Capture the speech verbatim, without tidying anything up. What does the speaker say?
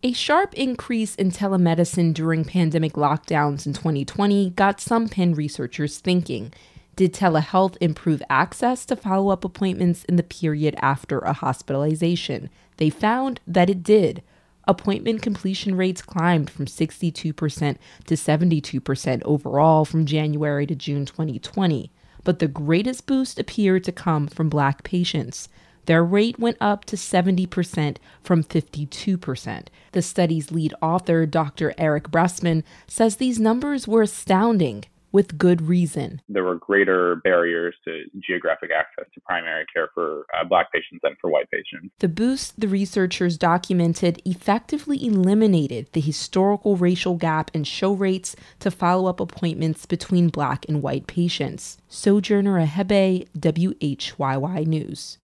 A sharp increase in telemedicine during pandemic lockdowns in twenty twenty got some Penn researchers thinking. Did telehealth improve access to follow-up appointments in the period after a hospitalization? They found that it did. Appointment completion rates climbed from sixty-two percent to seventy-two percent overall from January to June twenty twenty. But the greatest boost appeared to come from Black patients. Their rate went up to seventy percent from fifty-two percent. The study's lead author, Doctor Eric Bressman, says these numbers were astounding, with good reason. There were greater barriers to geographic access to primary care for uh, Black patients than for white patients. The boost the researchers documented effectively eliminated the historical racial gap in show rates to follow-up appointments between Black and white patients. Sojourner Ahebe, W H Y Y News.